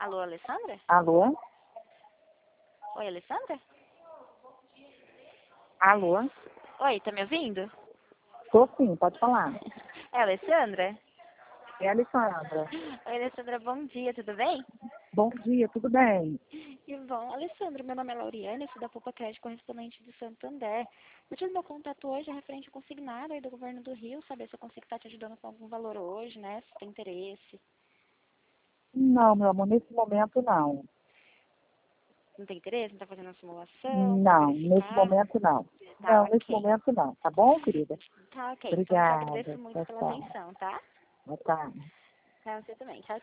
Alô, Alessandra? Alô? Oi, Alessandra? Alô? Oi, tá me ouvindo? Tô sim, pode falar. É a Alessandra? É a Alessandra. Oi, Alessandra, bom dia, tudo bem? Bom dia, tudo bem? Que bom. Alessandra, meu nome é Lauriane, eu sou da Poupa Crédito Correspondente de Santander. Eu tive meu contato hoje referente ao consignado aí do governo do Rio, saber se eu consigo estar te ajudando com algum valor hoje, né? Se tem interesse. Não, meu amor, nesse momento não. Não tem interesse? Não tá fazendo uma simulação para Não, nesse verificar? momento não. Tá, Não, nesse ok. momento não. Tá bom, querida? Tá, ok. Então, te agradeço Obrigada. muito Tchau, pela tchau. atenção, tá? Boa tarde. Pra você também. Tchau,